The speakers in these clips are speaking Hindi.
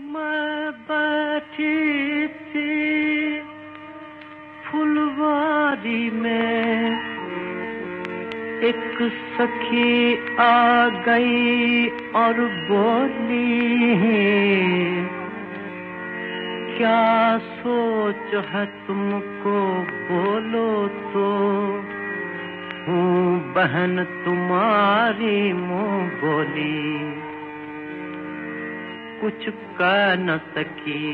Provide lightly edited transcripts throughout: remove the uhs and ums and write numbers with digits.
मैं बैठी थी फुलवारी में, एक सखी आ गई और बोली, क्या सोच है तुमको, बोलो तो हूँ बहन तुम्हारी मुँह बोली। कुछ कह न सकी,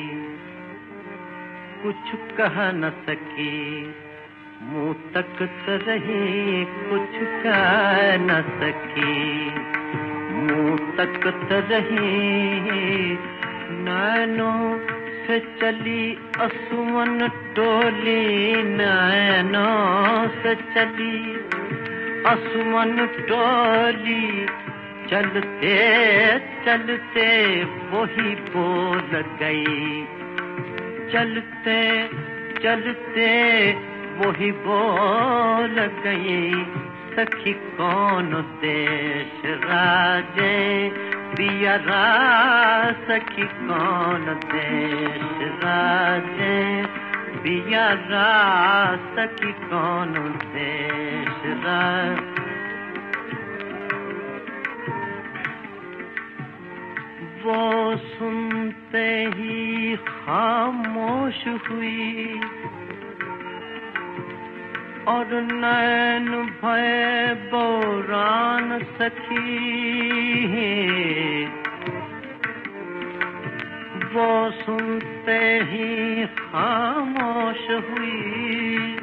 कुछ कह न सकी, मुँह तकत रही, कुछ कह न सकी, मुँह तकत रही। नैनों से चली असुमन टोली, नैनों से चली असुमन टोली। चलते चलते वही बोल गई, चलते चलते वही बोल गई। सखी कौन देश राजे पियरा, सखी कौन देश राजे पियरा, सखी कौन देश राजे। वो सुनते ही खामोश हुई और नैन भय बोरान सखी। वो सुनते ही खामोश हुई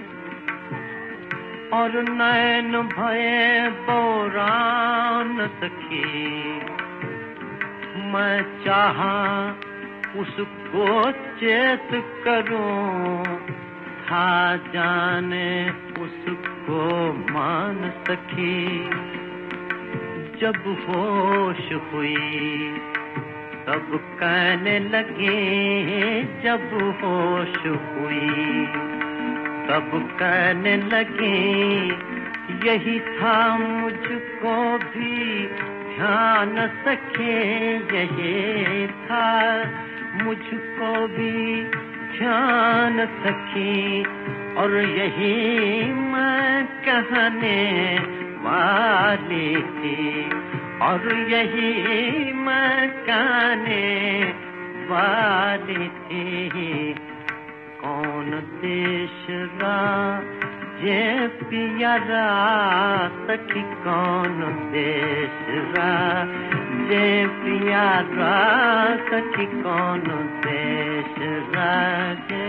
और नैन भय बोरान सखी। मैं चाहा उसको चेत करूं, था जाने उसको मान सकी। जब होश हुई तब कहने लगी, जब होश हुई तब कहने लगी। यही था मुझको भी ध्यान सखे, यही था मुझको भी ध्यान सखी। और यही मैं कहने वाली थी, और यही मैं कहने वाली थी। कौन देश राजे पियरा, सखी कौन देश राजे पियरा, सखी कौन देश राजे।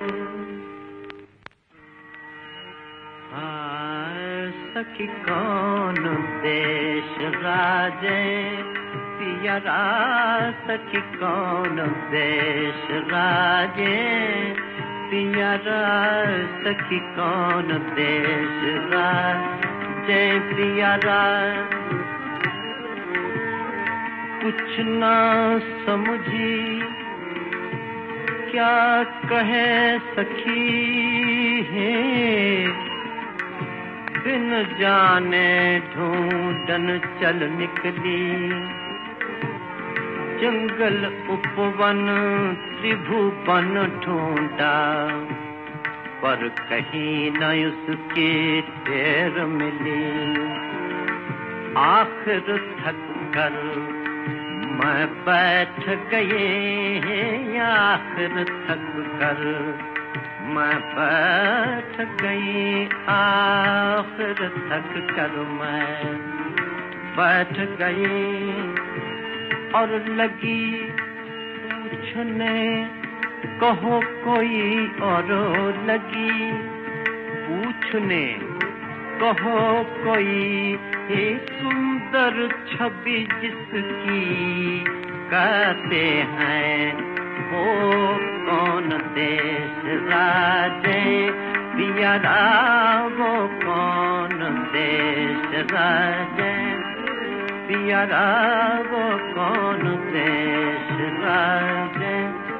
सखी कौन देश राजे पियरा, सखी कौन देश राजे पियरा, सखी कौन देश राजे पियरा। कुछ ना समझी क्या कहे सखी है, बिन जाने ढूंढन चल निकली। जंगल उपवन त्रिभुवन ढूंढा, पर कहीं न उसकी ढेर मिली। आखिर थक कर मैं बैठ गई, आखिर थक कर मैं बैठ गई, आखिर थक कर मैं बैठ गई। और लगी पूछने कहो कोई और, लगी पूछने कहो कोई। सुंदर छवि जिसकी कहते हैं, वो कौन देश राजे पियरा, वो कौन देश राजे पियरा, वो कौन देश राजे।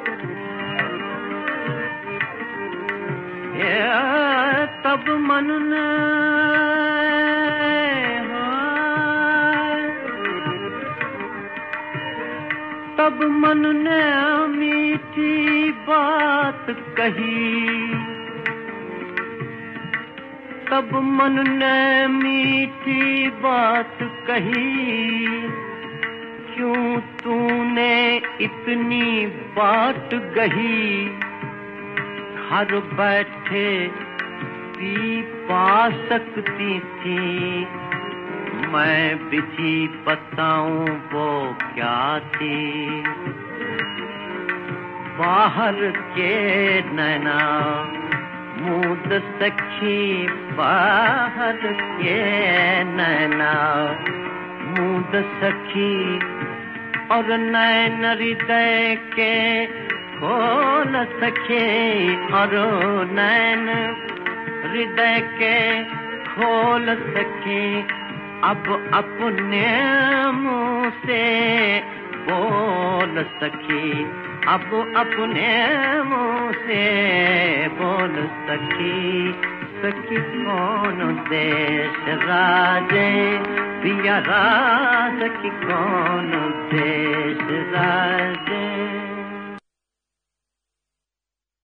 तब मन ने तब मन ने मीठी बात कही, तब मन ने मीठी बात कही, क्यों तूने इतनी बाट गही, घर बैठे पी पा सकती थी, मैं बिजी बताऊं वो क्या थी। बाहर के नैना मूद सखी, बाहर के नैना मूद सखी, और नैन हृदय के खोल सके, और नैन हृदय के खोल सके, अब अपने मुंह से बोल सकी, अब अपने मुंह से बोल सकी। सखी कौन देश राजे पिया राज, सखी कौन देश राजे।